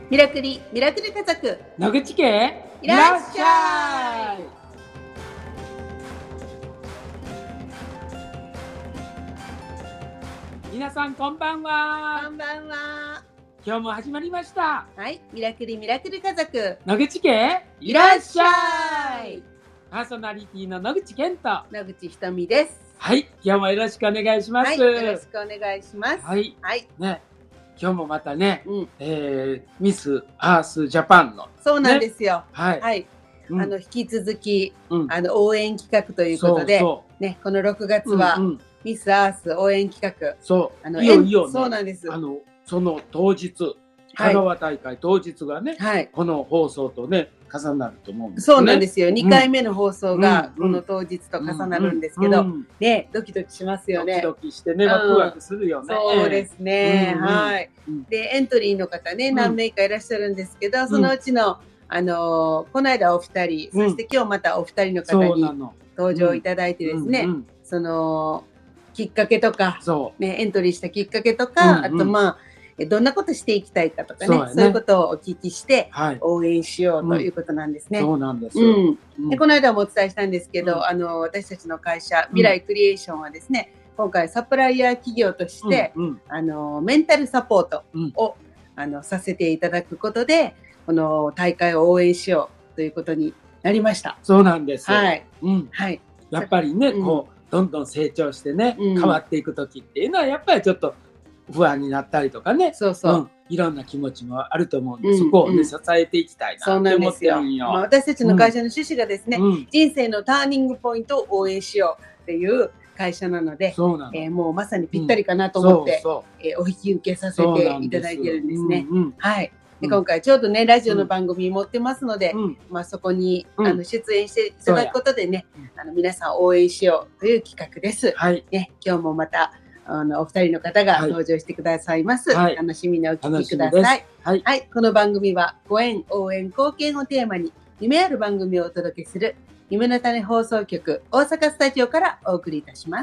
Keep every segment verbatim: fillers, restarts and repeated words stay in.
ミラクリミラクル家族野口家いらっしゃい。 皆さんこんばんは。 こんばんは。 今日も始まりました。 はい、ミラクリミラクル家族野口家いらっしゃい。 パーソナリティの野口健と野口ひとみです。 はい、今日もよろしくお願いします。 はい、よろしくお願いします。 はい、 はい、 ね、今日もまたね、 うん、 えー、ミスアースジャパンの、ね、 そうなんですよ。 はい、 はい、うん、あの引き続き、うん、あの応援企画ということで、そうそうね、このろくがつは、うんうん、ミスアース応援企画、 そう、 あのいよいよね、 そうなんです。 あのその当日、香川大会当日がね、はい、この放送とね重なると思うんですね。 そうなんですよ。にかいめの放送がこの当日と重なるんですけど、ね、ドキドキしますよね。 ドキドキしてね、ワクワクするよね。 そうですね。はい。で、エントリーの方ね、何名かいらっしゃるんですけど、そのうちの、あの、この間お二人、そして今日またお二人の方に登場いただいてですね、その、きっかけとか、ね、エントリーしたきっかけとか、あとまあ、どんなことしていきたいかとかね、そうね、そういうことをお聞きして応援しようということなんですね。 うん、そうなんです、 うんうん、でこの間もお伝えしたんですけど、うん、あの私たちの会社未来クリエーションはですね、今回サプライヤー企業として、うんうん、あのメンタルサポートを、うん、あのさせていただくことでこの大会を応援しようということになりました。 そうなんです。 はい、 うん、はい。やっぱりね、うん、こうどんどん成長してね、うん、変わっていく時っていうのはやっぱりちょっと不安になったりとかね、そうそう、うん、いろんな気持ちもあると思うんで、うん、そこをね、うん、支えていきたいなって思ってるんよ。 まあ、私たちの会社の趣旨がですね、うん、人生のターニングポイントを応援しようっていう会社なので、そうなの、えー、もうまさにぴったりかなと思って、うん、そうそう、えー、お引き受けさせていただいてるんですね。うんうん、はい。で今回ちょうどねラジオの番組持ってますので、うん、まあそこに、うん、あの出演していただくことでね、うん、あの皆さん応援しようという企画です。はい。ね、今日もまたあのお二人の方が登場してくださいます。はい、楽しみにお聞きください。はい、はい、この番組はご縁、応援、貢献をテーマに夢ある番組をお届けする夢の種放送局大阪スタジオからお送りいたします。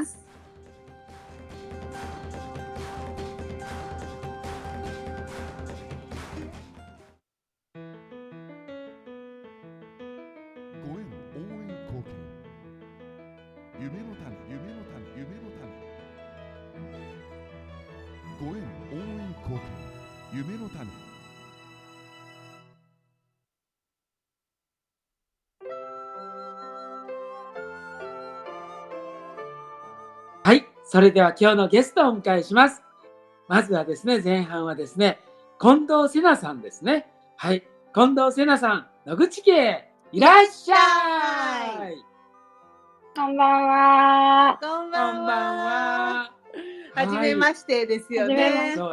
ご縁、応援、貢献、夢の種、夢の種、夢の種。ご縁、応援、貢献、夢の種。 はい、それでは今日のゲストをお迎えします。まずはですね、前半はですね、近藤瀬奈さんですね。はい、近藤瀬奈さん、野口家いらっしゃい。 こんばんは。 こんばんは。はじめましてですよね。 はじめまして。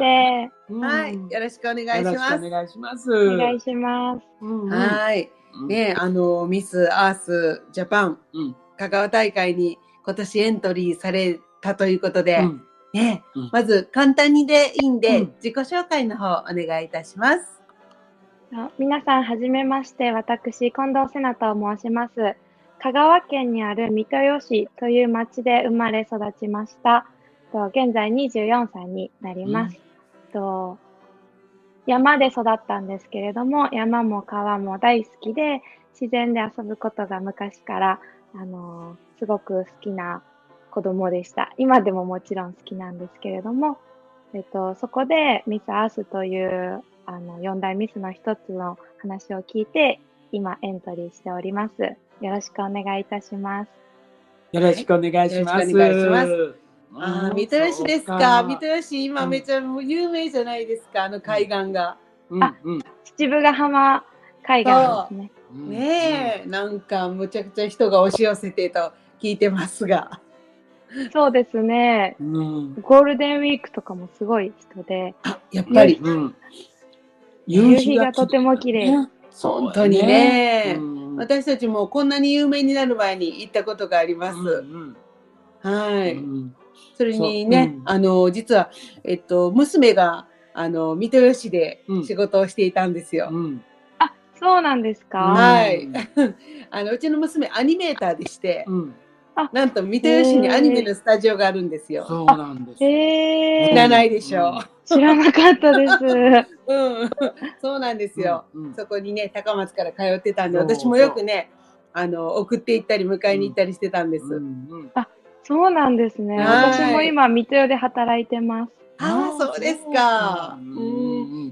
はい、よろしくお願いします。 よろしくお願いします。 お願いします。 はい、ね、あのミスアースジャパン、うん、香川大会に今年エントリーされたということで、うん、ね、うん、まず簡単にでいいんで、うん、自己紹介の方お願いいたします。 皆さんはじめまして、私近藤瀬奈と申します。香川県にある三豊市という町で生まれ育ちました。現在にじゅうよんさいになります。うん、と山で育ったんですけれども、山も川も大好きで、自然で遊ぶことが昔から、あのー、すごく好きな子供でした。今でももちろん好きなんですけれども、えっと、そこでミスアースというあのよん大ミスの一つの話を聞いて、今エントリーしております。よろしくお願いいたします。 よろしくお願いします。 よろしくお願いします。ああ、三豊市ですか。三豊市、今めちゃ有名じゃないですか、あの海岸が。 うん、あ、うん、父母ヶ浜海岸ですね。 ねえ、うん、なんかむちゃくちゃ人が押し寄せてと聞いてますが。 そうですね、うん。ゴールデンウィークとかもすごい人で。 あ、やっぱり。うん、 夕日がとても綺麗。 ね、本当にね、うん、私たちもこんなに有名になる前に行ったことがあります。うんうん、はい。うんそれにね、うん、あの実は、えっと、娘があの三豊市で仕事をしていたんですよ。 うんうん、あ、そうなんですか。 はい。あのうちの娘アニメーターでして、うん、なんと三豊市にアニメのスタジオがあるんですよ。 そうなんです。 へえ。知らないでしょ。 知らなかったです。 うん、そうなんですよ。 うんうん、 そこにね、高松から通ってたんで、私もよくね、あの送って行ったり迎えに行ったりしてたんです。うんうんうん、 あ、そうなんですね。私も今水戸で働いてます。 ああ、そうですか。うん、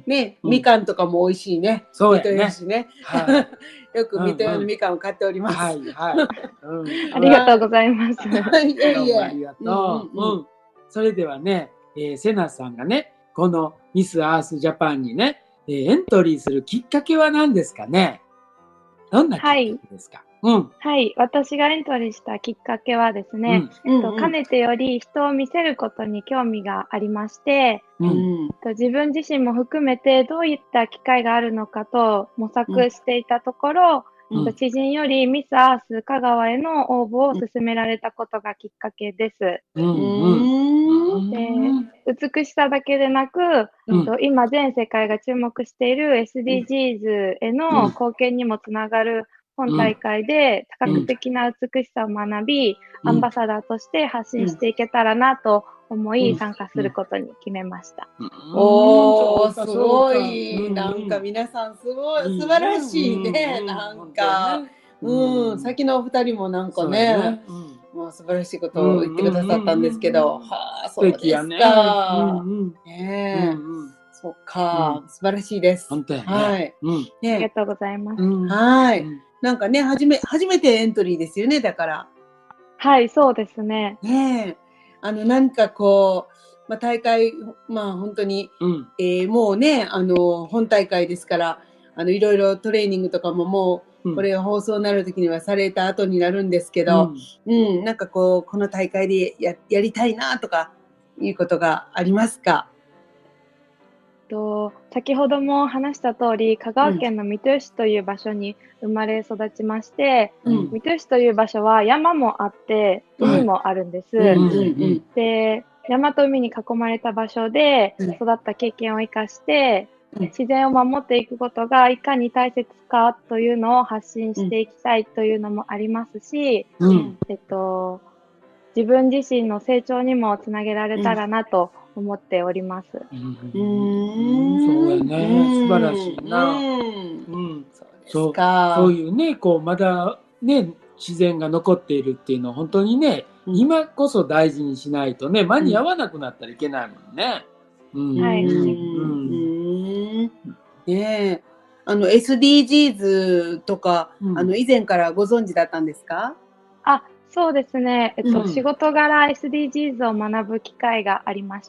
ね、みかんとかも美味しいね。 そう水戸よしね。よく水戸屋のみかんを買っております。 はいはい。 ありがとうございます。 いえいえ。 ありがとう。うん。それではね、えー、セナさんがね、このミス・アース・ジャパンにね、えー、エントリーするきっかけは何ですかね。どんなきっかけですか。 はい、うん、はい。私がエントリーしたきっかけはですね、うん、とかねてより人を見せることに興味がありまして、うん、と自分自身も含めてどういった機会があるのかと模索していたところ、うん、知人よりミス・アース香川への応募を勧められたことがきっかけです。うんうん、で美しさだけでなく、うん、今全世界が注目している エスディージーズ への貢献にもつながる本大会で多角的な美しさを学び、うん、アンバサダーとして発信していけたらなと思い参加することに決めました。 うんうん、おー、すごい。なんか皆さんすごい、素晴らしいね。なんか、うん、先のお二人もなんかね、もう素晴らしいことを言ってくださったんですけど、はあ、そうですか。ねえ、そっか、素晴らしいです。 本当やね。 はい。 ありがとうございます。 はい。なんかね、初め、初めてエントリーですよね、だから。 はい、そうですね。 ねえ。あの、なんかこう、まあ、大会、まあ本当に、うん、えー、もうね、あの、本大会ですから、あの、いろいろトレーニングとかももう、これが放送になる時にはされた後になるんですけど、うん、うん、なんかこう、この大会でや、やりたいなとか、いうことがありますか？ と先ほども話した通り、香川県の三豊市という場所に生まれ育ちまして、うん、三豊市という場所は山もあって海もあるんです。で、山と海に囲まれた場所で育った経験を生かして、うん、自然を守っていくことがいかに大切かというのを発信していきたいというのもありますし、うん、えっと、自分自身の成長にもつなげられたらなと思っております。 うん、うんそうやね、素晴らしいな。うん、そう、そういうね、こうまだね自然が残っているっていうのは本当にね、うん、今こそ大事にしないとね間に合わなくなったらいけないもんね。 はい。 ねえ、あの エスディージーズ とか、うん、あの以前からご存知だったんですか？ あ、そうですね。えっと、うん、仕事柄 エスディージーズ を学ぶ機会がありまして、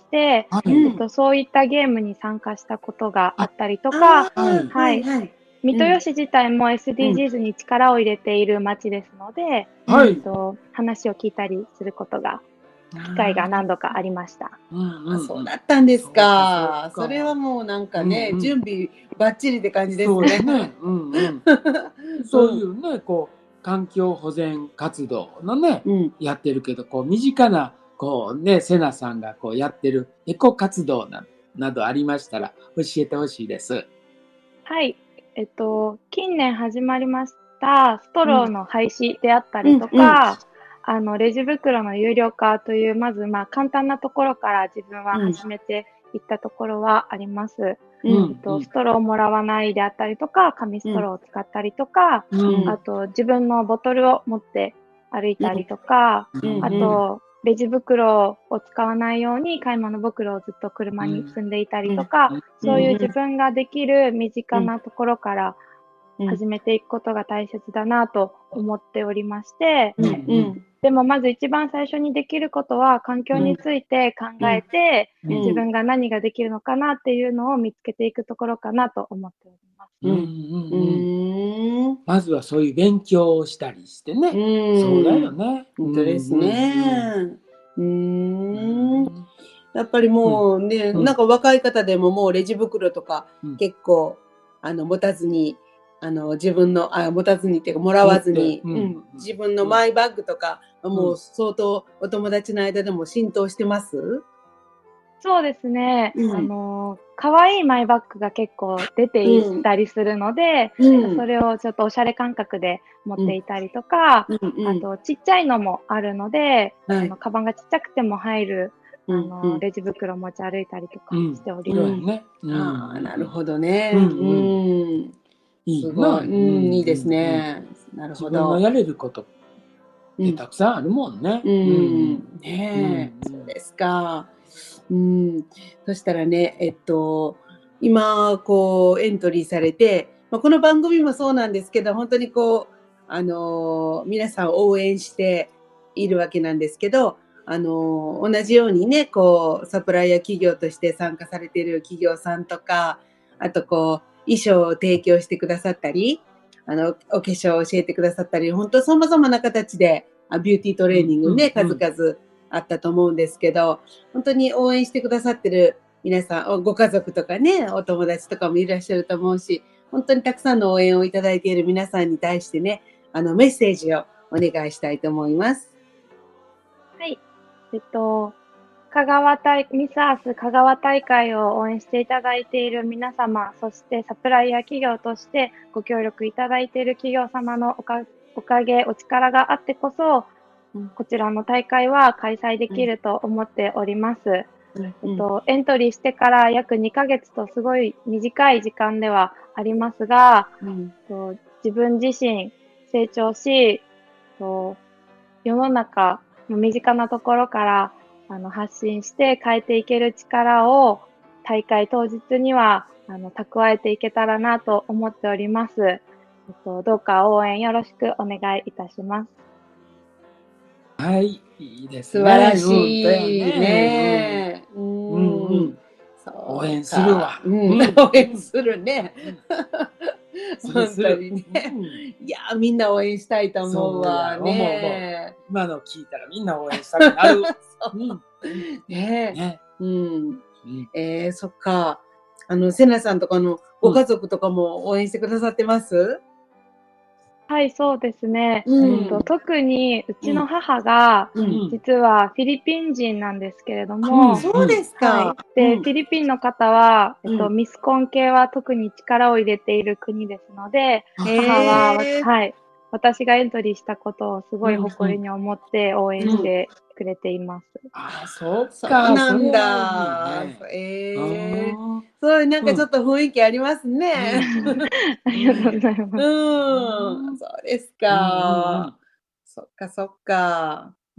はい、えっと、そういったゲームに参加したことがあったりとか、はい、はいはい、三豊市自体も エスディージーズ に力を入れている町ですので、うん、えっと、話を聞いたりすることが、機会が何度かありました。 うんうん、そうだったんですか。そ, それはもうなんかね、うんうん、準備バッチリって感じですね。 そうね。うんうん、そういうね、こう。環境保全活動のね、うん、やってるけど、こう身近なこうね、セナさんがこうやってるエコ活動 な, などありましたら教えてほしいです。 はい、えっと近年始まりましたストローの廃止であったりとか、うんうんうん、あのレジ袋の有料化というまずまあ簡単なところから自分は始めていったところはあります。うんえっと、ストローをもらわないであったりとか、紙ストローを使ったりとか、うん、あと自分のボトルを持って歩いたりとか、うん、あとレジ袋を使わないように買い物袋をずっと車に積んでいたりとか、うん、そういう自分ができる身近なところから始めていくことが大切だなと思っておりまして、うんうんでもまず一番最初にできることは環境について考えて、うん、自分が何ができるのかなっていうのを見つけていくところかなと思っております。うんうんうん、まずはそういう勉強をしたりしてね。うんそうだよね。 本当ですね。うん、やっぱりもうね、うん、なんか若い方でももうレジ袋とか結構、うん、あの持たずにあの自分のあ持たずにっていうかもらわずに、うんうん、自分のマイバッグとか、うん、もう相当お友達の間でも浸透してます？ そうですね。うん、あの可愛いマイバッグが結構出ていったりするので、うん、それをちょっとおしゃれ感覚で持っていたりとか、うんうん、あとちっちゃいのもあるので、うん、あのカバンがちっちゃくても入るあのレジ袋持ち歩いたりとかしております。うんね、ああ、なるほどね。うん、うん、すごい、うん、いいですね。なるほど。 自分のやれることってたくさんあるもんね。 うん、ねえ、そうですか。うん、そしたらね、えっと今こうエントリーされて、まあ、この番組もそうなんですけど、本当にこうあのー、皆さん応援しているわけなんですけど、あのー、同じようにね、こうサプライヤー企業として参加されている企業さんとか、あとこう衣装を提供してくださったり、あのお化粧を教えてくださったり、本当さまざまな形でビューティートレーニングね、うんうん、数々あったと思うんですけど、本当に応援してくださってる皆さん、ご家族とかね、お友達とかもいらっしゃると思うし、本当にたくさんの応援をいただいている皆さんに対してね、あのメッセージをお願いしたいと思います。 はい。えっと、香川大、ミスアース香川大会を応援していただいている皆様、そしてサプライヤー企業としてご協力いただいている企業様のおか、おかげ、お力があってこそ、うん、こちらの大会は開催できると思っております。うん、えっと、エントリーしてから約にかげつとすごい短い時間ではありますが、うん、と自分自身成長し、と世の中の身近なところからあの発信して変えていける力を大会当日にはあの蓄えていけたらなと思っております。えっと、どうか応援よろしくお願いいたします。 はい、いいですね。 素晴らしいね。 うん、うんうん、応援するわ。 うん、応援するね。本当にね。うん、いや、みんな応援したいと思うわね。 今の聞いたらみんな応援したくなる。 うん、ねえ。ねうん。えー、そっか。あの、セナさんとかのご家族とかも応援してくださってます？うん、 はい、そうですね。うんえっと、特にうちの母が、うん、実はフィリピン人なんですけれども、 うん、そうですか。 はい、で、うん、フィリピンの方は、えっと、ミスコン系は特に力を入れている国ですので、母は、はい、私がエントリーしたことをすごい誇りに思って応援してくれています。 うんうん、ああ、そうか。 そうなんだ。いいね、えー、そう、なんかちょっと雰囲気ありますね。 うん、ありがとうございます。 うん、そうですか。うんうん、そっかそっか。 うん、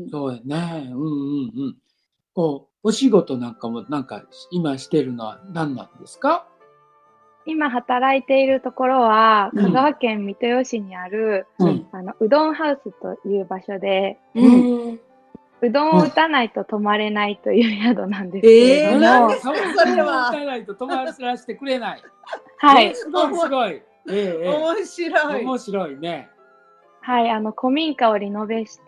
そうやね。うんうんうん。こうお仕事なんかもなんか今してるのは何なんですか？ 今働いているところは、香川県三豊市にある、うん、あのうどんハウスという場所で、うん、うどんを打たないと泊まれないという宿なんですけれども、えー、 なんでそれは打たないと泊まらせてくれない。 はい。 すごいすごい。 えー、面白い。 面白いね。 はい、あの古民家をリノベして、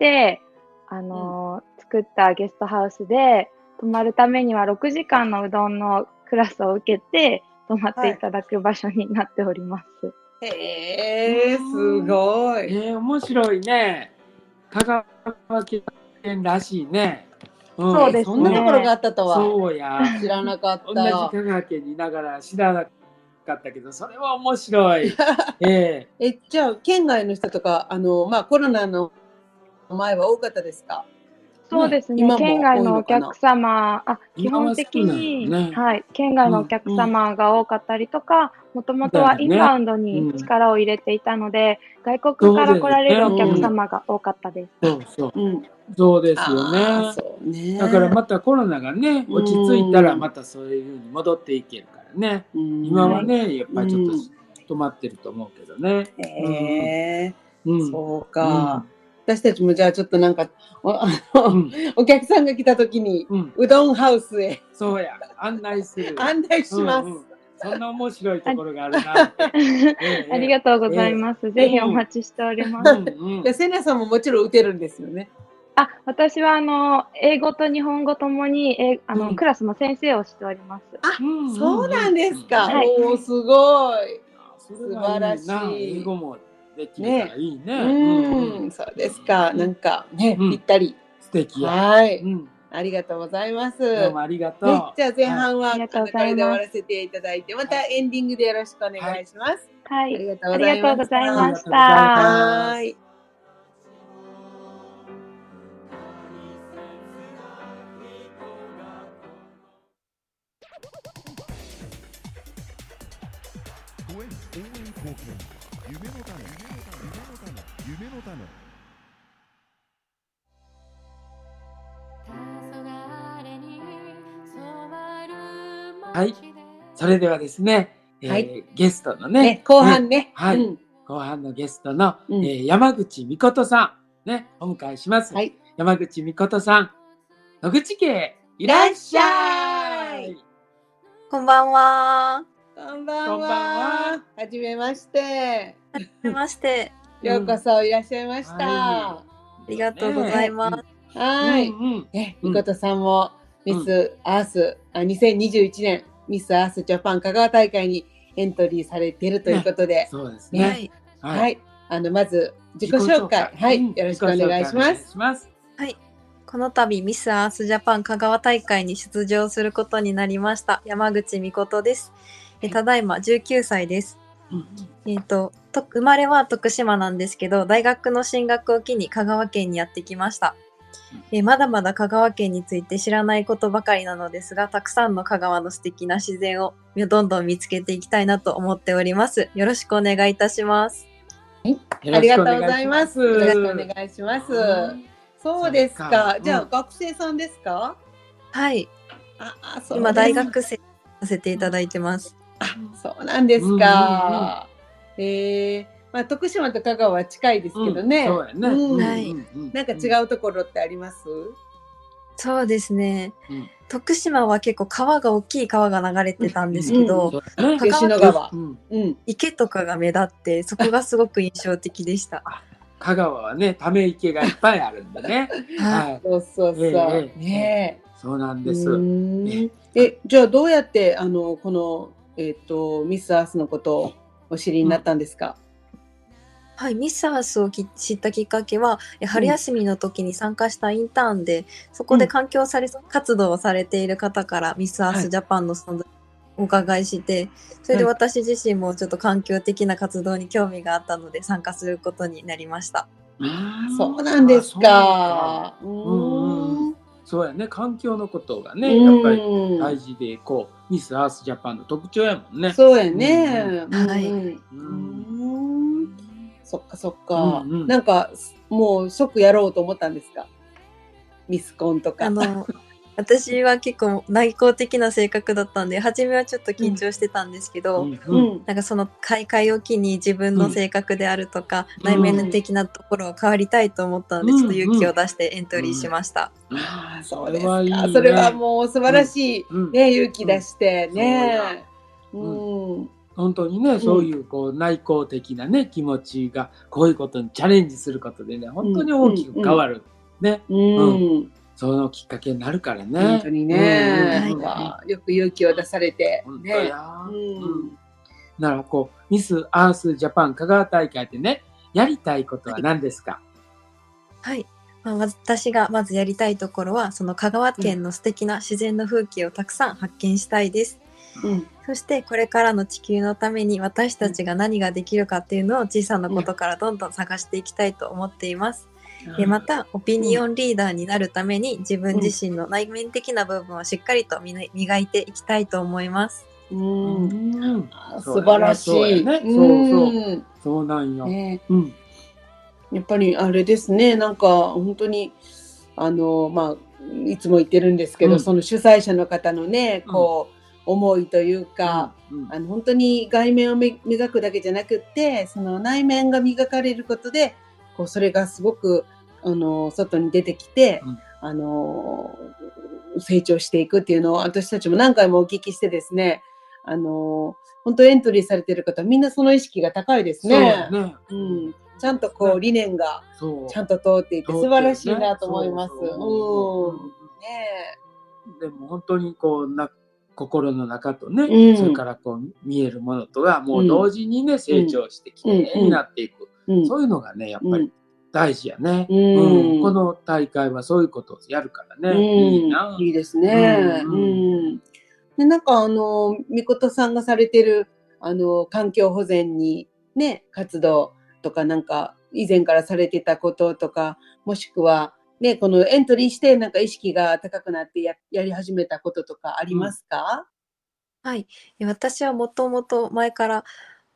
あのーうん、作ったゲストハウスで泊まるためにはろくじかんのうどんのクラスを受けて泊まっていただく場所になっております。はい、へえー、すごい。 えー、面白いね。香川県らしいね。 うん、そうですね。 そんなところがあったとは。 そうや。 知らなかった。 同じ香川県にいながら知らなかったけど、それは面白い。えー、え、じゃあ県外の人とか、あのまあコロナの前は多かったですか？ そうですね。県外のお客様、あ、基本的に、ね、はい、県外のお客様が多かったりとか、もともとはインバウンドに力を入れていたので、うん、外国から来られるお客様が多かったです。 そうそう。うん、そうですよね。そうね。だからまたコロナがね、落ち着いたらまたそういう風に戻っていけるからね。今はね、やっぱりちょっと止まってると思うけどね。 へえ、うん、そうか。うん私たちもじゃあちょっとなんか お, あの、うん、お客さんが来た時に、うん、うどんハウスへそうや案内する案内します、うんうん、 そんな面白いところがあるなってええ、ありがとうございます、ええ、ぜひお待ちしております、うんうん、でセナさんももちろん打てるんですよね？ あ、私はあの英語と日本語ともにえあの、うん、クラスの先生をしております。 あ、うん、そうなんですか、はい、おーすごい素晴らしい。 英語もできるからいいね。 うん、そうですか。なんかね、ぴったり。 素敵や。 はい。ありがとうございます。 どうもありがとう。 じゃあ前半はこれで終わらせていただいて、またエンディングでよろしくお願いします。 はい。 ありがとうございました。 はい。 応援貢献夢の種夢の種夢の種はい、それではですね、えーはい、ゲストのね、 ね後半ね、ねはい、うん、後半のゲストの、うん、えー、山口美琴さんね、お迎えします。はい、山口美琴さん、野口家いらっしゃい。 こんばんは。 こんばんは。はじめまして。 はじめまして。 ようこそいらっしゃいました。うん、 ありがとうございます。ね、 はい。え、みことさんもミスアース、あ、にせんにじゅういちねんミスアースジャパン香川大会にエントリーされているということで、ね、 そうですね。 はい。はい。はい、あのまず自己紹介、はい、うん、よろしくお願いします。 はい。この度ミスアースジャパン香川大会に出場することになりました山口美琴です。えただいまじゅうきゅうさいです。うん、えっと、と生まれは徳島なんですけど、大学の進学を機に香川県にやってきました。えまだまだ香川県について知らないことばかりなのですが、たくさんの香川の素敵な自然をどんどん見つけていきたいなと思っております。よろしくお願いいたします。 はい、ありがとうございます。よろしくお願いします。そうですか。じゃあ、うん、学生さんですか？ はい。ああそう今大学生させていただいてます。 あ、そうなんですか。えーまあ、徳島と香川は近いですけどね。 そうやね。うん、はい。 なんか違うところってあります？ そうですね。うん、徳島は結構川が大きい川が流れてたんですけど、 うんうん、吉野川、うん、 池とかが目立ってそこがすごく印象的でした。 香川はね、ため池がいっぱいあるんだね。 はい。そうそうそう。えー、ね。 そうなんです。 え、じゃあどうやってあのこのえっとミスアースのことをお知りになったんですか？うんはい、ミスアースを知ったきっかけは春休みの時に参加したインターンで、うん、そこで環境され、うん、活動をされている方からミスアースジャパンの存在をお伺いして、はい、それで私自身もちょっと環境的な活動に興味があったので参加することになりました。 そうなんですか。 うんそうやね、環境のことがねやっぱり大事で、こうミスアースジャパンの特徴やもんね。 そうやね。はい。うんそっかそっか、うんうん、なんかもう即やろうと思ったんですか？ミスコンとか。 あの私は結構内向的な性格だったんで、初めはちょっと緊張してたんですけど、うんうん、なんかその開会を機に自分の性格であるとか、うん、内面的なところを変わりたいと思ったので、うん、ちょっと勇気を出してエントリーしました。 うんうん、ああそうですか。いいね、それはもう素晴らしい、うん、ね、勇気出してね。 うん本当にね、うん、そういうこう内向的なね気持ちがこういうことにチャレンジすることでね本当に大きく変わる、うん、ね、うんうん、そのきっかけになるからね。 本当にね、うんうんはい、よく勇気を出されて、 本当や、ねうん、ならこうミスアースジャパン香川大会でねやりたいことは何ですか？ はい、はいまあ、私がまずやりたいところはその香川県の素敵な自然の風景をたくさん発見したいです。うん、そしてこれからの地球のために私たちが何ができるかっていうのを小さなことからどんどん探していきたいと思っています。うん、でまたオピニオンリーダーになるために自分自身の内面的な部分をしっかりと磨いていきたいと思います。 うんうん、素晴らしい。 そう、ね、そうそう、そうなんよ、ねうん。 やっぱりあれですね、なんか本当にあのまあいつも言ってるんですけど、うん、その主催者の方のねこう、うん思いというか、うんうん、あの本当に外面を磨くだけじゃなくってその内面が磨かれることでこうそれがすごくあの外に出てきて、うん、あの成長していくっていうのを私たちも何回もお聞きしてですねあの本当エントリーされている方はみんなその意識が高いですね。そうね、うん、ちゃんとこう理念がちゃんと通っていて素晴らしいなと思います。 でも本当にこうな心の中とね、うん、それからこう見えるものとがもう同時にね、うん、成長してきれいになっていく、うん、そういうのがねやっぱり大事やね、うんうん、この大会はそういうことをやるからね、うん、いいな。 いいですね、うんうん、でなんかあのみことさんがされてるあの環境保全にね活動とかなんか以前からされてたこととかもしくはね、このエントリーしてなんか意識が高くなって や, やり始めたこととかありますか？ うん、はい。私はもともと前から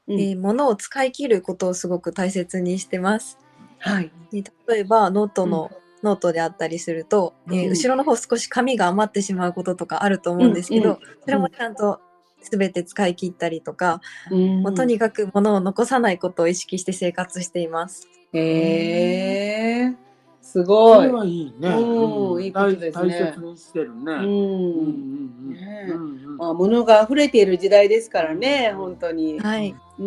うん、えー、物を使い切ることをすごく大切にしてます。 はい。 例えばノートの、うん、ノートであったりすると、うん、えー、後ろの方少し紙が余ってしまうこととかあると思うんですけど、うんうん、それもちゃんと全て使い切ったりとか、うん、もうとにかく物を残さないことを意識して生活しています。 へー、すごい。 それはいいね。 うん、いいことですね。 大切にしてるね。うんうんうん。まあ、物が溢れている時代ですからね、うん、本当に。 はい。 うん。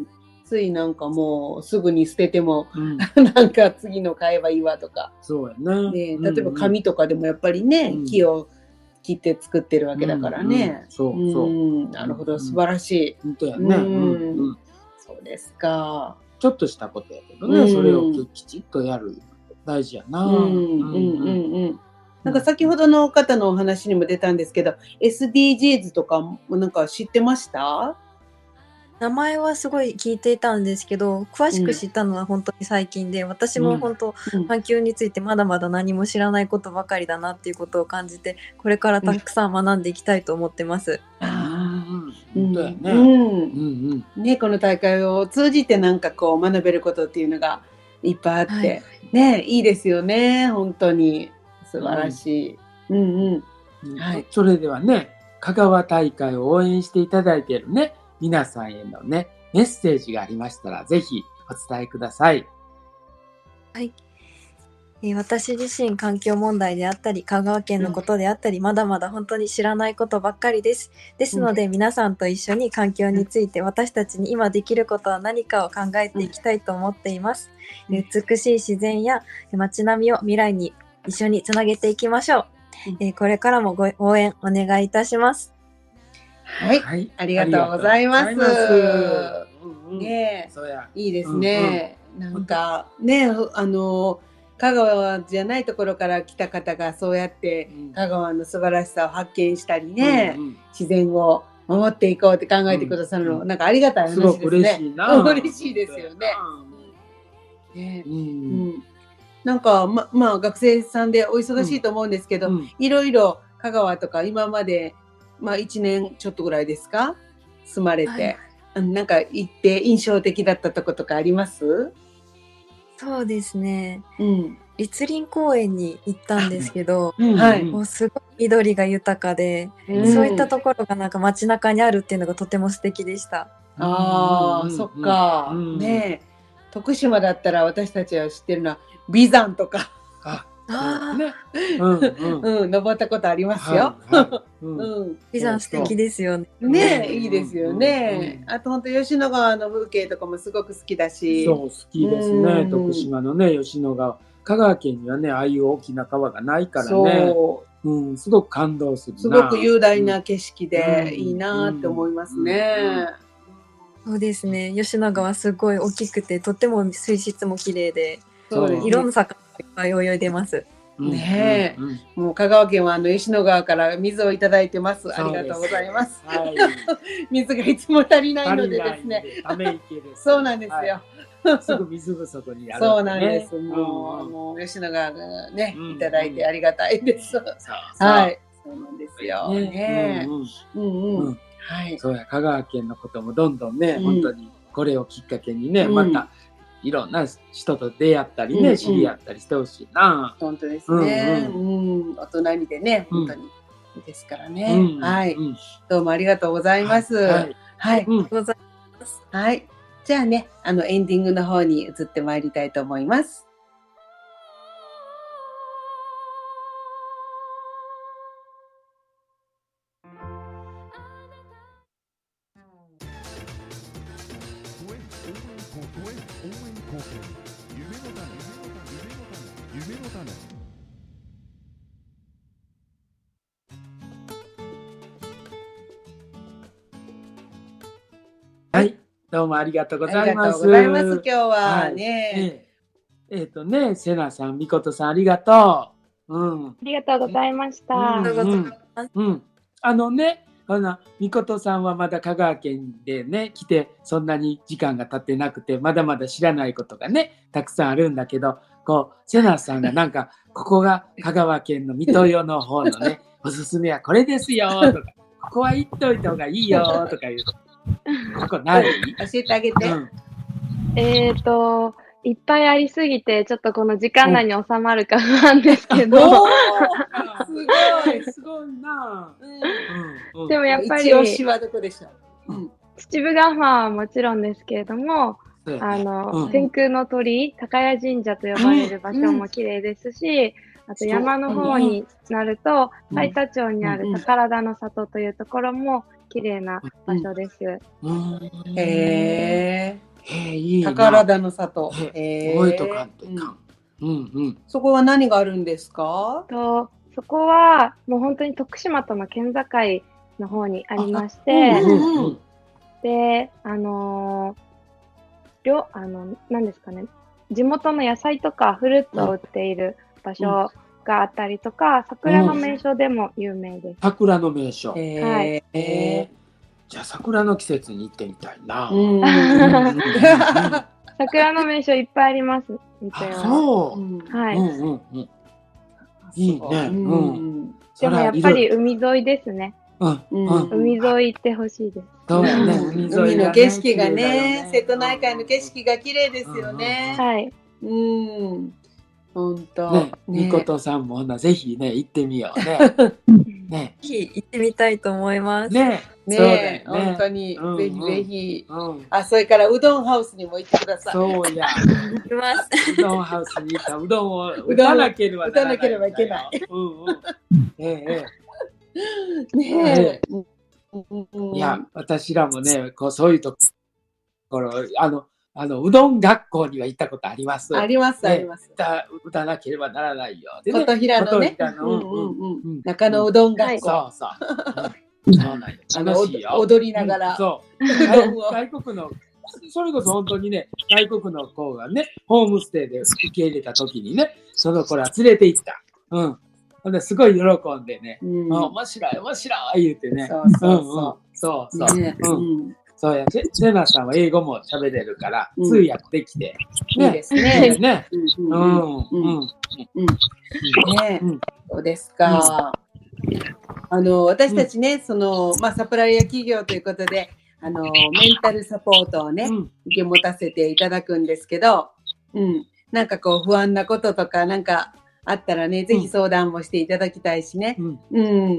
ついなんかもうすぐに捨てても、うん、なんか次の買えばいいわとか。 そうやね。 ね、例えば紙とかでもやっぱりね、うん、木を切って作ってるわけだからね。 うんうん、そうそう。 なるほど、素晴らしい。 本当やね。 うんそうですか。 ちょっとしたことやけどね、うん、それをきちっとやる。大事やな。うんうんうんうん。なんか先ほどの方のお話にも出たんですけど、エスディージーズ とかもなんか知ってました？ 名前はすごい聞いていたんですけど、詳しく知ったのは本当に最近で、うん、私も本当、うん、環境についてまだまだ何も知らないことばかりだなっていうことを感じて、これからたくさん学んでいきたいと思ってます。 うん、ああ、本当やね。 うんうんうん、ね、この大会を通じてなんかこう学べることっていうのがいっぱいあって、はい、ね、いいですよね。本当に素晴らしい。うんうんうんはい、それではね、香川大会を応援していただいているね、皆さんへのね、メッセージがありましたら、ぜひお伝えください。 はい。えー、私自身、環境問題であったり、香川県のことであったり、うん、まだまだ本当に知らないことばっかりです。ですので、うん、皆さんと一緒に環境について、私たちに今できることは何かを考えていきたいと思っています。うん、美しい自然や街並みを未来に一緒につなげていきましょう。えー、これからもご応援お願いいたします。 はい、はい、ありがとうございます。うんうん、ねえ、いいですね。うんうん、なんかね、あの香川じゃないところから来た方がそうやって香川の素晴らしさを発見したりね、うんうん、自然を守っていこうって考えてくださるの、うんうん、なんかありがたい話ですね。すごく嬉しいな。嬉しいですよね。ねうんうんなんかままあ学生さんでお忙しいと思うんですけど、うん、いろいろ香川とか今までまあいちねんちょっとぐらいですか住まれて、はい、なんか行って印象的だったとことかあります？ そうですね、 うん、 栗林公園に行ったんですけど、 うんはい、 もうすごい緑が豊かで、うん、そういったところがなんか街中にあるっていうのがとても素敵でした。 ああ、うん、そっか、うん、ねえ徳島だったら私たちは知ってるのは眉山とかあね、うんうんうん、登ったことありますよ。 眉山素敵ですよね。 ね、いいですよね。あと本当吉野川の風景とかもすごく好きだし。 そう好きですね。徳島のね吉野川、香川県にはねああいう大きな川がないからね。うん、すごく感動するな。 すごく雄大な景色でいいなって思いますね。 そうですね。吉野川すごい大きくてとっても水質も綺麗で、 そうですね、 色の魚がいっぱい泳いでます。 ねえ、うんうんうん、もう香川県はあの吉野川から水をいただいてます。ありがとうございます。はい、水がいつも足りないのでですね。 ため池です。 そうなんですよ。 はい、すぐ水不足になる、ね。 そうなんです。もう、うん、もう吉野川がね、うん、いただいてありがたいです。そうそうはい、そうなんですよ。ね、ねうんうん、うんうん、はい。 そうや香川県のこともどんどんね、うん、本当にこれをきっかけにね、うん、また。いろんな人と出会ったりね、うんうん、知り合ったりしてほしいな。 本当ですね。うんうんうん、大人にでね、本当にいいですからね。うん、はい、うん。どうもありがとうございます。はい。はい。 うん、ございます。 はい。じゃあね、あのエンディングの方に移ってまいりたいと思います。 はい、どうもありがとうございます。 ありがとうございます。今日はね。 はい、えー、えー、とね、せなさん、みことさん、ありがとう。うん。 ありがとうございました。 うん、うんうん、あのね、あのみことさんはまだ香川県でね来てそんなに時間が経ってなくてまだまだ知らないことがねたくさんあるんだけど、こうせなさんがなんかここが香川県の三豊の方のねおすすめはこれですよとか、ここは行っといた方がいいよとか言うここない？ 教えてあげて。うん、 えっと、いっぱいありすぎて、ちょっとこの時間内に収まるかなんですけど。 すごい、すごいな。 うん、でもやっぱり、 一押しはどこでしょう？うん、 秩父ヶ浜はもちろんですけれども、あの、うん、天空の鳥居、高谷神社と呼ばれる場所も綺麗ですし、うん、あと山の方になると、海田町にある宝田の里というところも綺麗な場所です。 うんうん、へー。へいいな。宝田の里。 へ覚えとかんといかん。うんうん。 そこは何があるんですか？ とそこはもう本当に徳島との県境の方にありまして、うんうん、で、あのー、両あの何ですかね、地元の野菜とかフルーツを売っている場所があったりとか、桜の名所でも有名です。 桜の名所。 はい。 えーじゃあ桜の季節に行ってみたいな。 桜の名所いっぱいあります。 そう。 はい。 うんうんうん、いいね。うん。 でもやっぱり海沿いですね。 うんうん、 海沿い行ってほしいです。 そうやね。海沿い海の景色がね、瀬戸内海の景色が綺麗ですよね。 はい。 うん。本当。 ね、みことさんもなぜひね行ってみようね。 ね、ぜひ行ってみたいと思います。 ね。 ね、本当に、うん、ぜひぜひ、うん、あ、それからうどんハウスにも行ってください。 そうや。 行きます。 うどんハウスに行ったらうどんを打たなければ打たなければいけない。 うんうん。ええねえ。いや、私らもね、こうそういうところ、あの、あのうどん学校には行ったことあります。 ありますあります。 打たなければならないよ。 琴平のね、中野うどん学校。 そうそう。そうなんよ。楽しいよ。 踊りながら。 そう。外国の、それこそ本当にね、外国の子がね、ホームステイで受け入れた時にね、その子ら連れて行った。うん。ほんですごい喜んでね、面白い面白い言うてね。 そうそうそう。 そうそう。うん。そうや、セナさんは英語も喋れるから、通訳できて。 いいですね。 ね。うん。うん。うん。 ね。そうですか。あの、私たちね、その、まあ、サプライヤー企業ということで、あの、メンタルサポートをね、受け持たせていただくんですけど、うん。なんかこう、不安なこととか、なんかあったらね、ぜひ相談もしていただきたいしね。うん。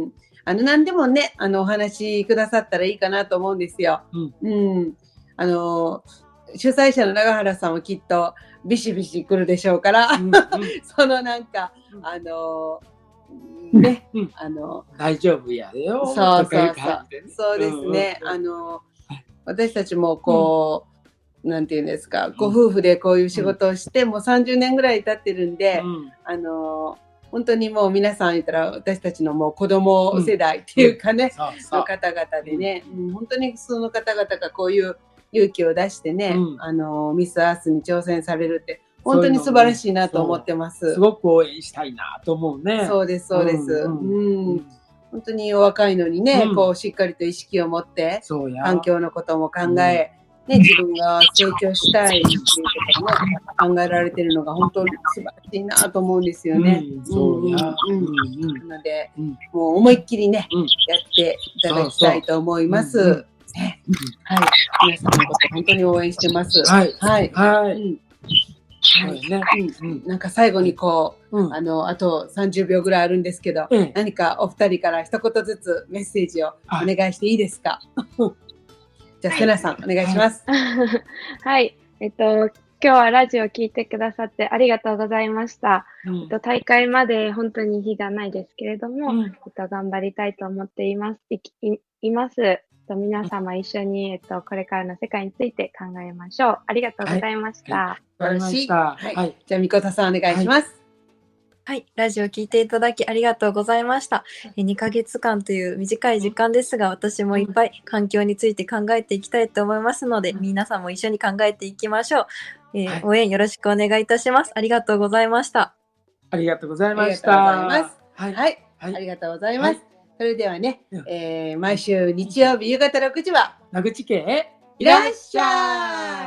あの、何でもね、あの、お話くださったらいいかなと思うんですよ。うん。うん、あの、主催者の永原さんはきっとビシビシ来るでしょうから、うんうん、そのなんか、あの、ね、うん、あの、 大丈夫やでよ。 そうそうそう。そうですね。うんうん、あの、私たちもこう、うん、なんていうんですか、ご夫婦でこういう仕事をして、うん、もうさんじゅうねんぐらい経ってるんで、うん、あの、本当にもう皆さん言ったら私たちのもう子供世代っていうかね、の方々でね、うん、本当にその方々がこういう勇気を出してね、うん、あのミス・アースに挑戦されるって本当に素晴らしいなと思ってます。 すごく応援したいなと思うね。 そうですそうです。うんうんうん、本当にお若いのにね、うん、こうしっかりと意識を持って環境のことも考え、ね、自分が成長したいっていうことをね、考えられてるのが本当に素晴らしいなと思うんですよね。 うん、そうや。 うんうん、なので、うん、もう思いっきりね、うん、やっていただきたいと思います。そうそうね、はい、皆さんのこと本当に応援してます。 はい、 はい、 はい。 うんはいねうん、なんか最後にこう、うん、あのあとさんじゅうびょうぐらいあるんですけど、うん、何かお二人から一言ずつメッセージをお願いしていいですか。じゃあ、セナさん、お願いします。 はい。えっと、今日はラジオ聞いてくださってありがとうございました。うん、えっと、大会まで本当に日がないですけれども、うん、えっと、頑張りたいと思っています。い、い、います。えっと、皆様一緒に、えっと、これからの世界について考えましょう。ありがとうございました。 はい、はい、素晴らしい。 はい。じゃあ、みことさん、お願いします。はいはい。ラジオ聞いていただきありがとうございました。にかげつかんという短い時間ですが、私もいっぱい環境について考えていきたいと思いますので、皆さんも一緒に考えていきましょう。えーはい、応援よろしくお願いいたします。ありがとうございました。 ありがとうございました。 ありがとうございます。はい。はい。はい、ありがとうございます。はい、それではね、えー、毎週日曜日夕方ろくじは、 野口家へいらっしゃい。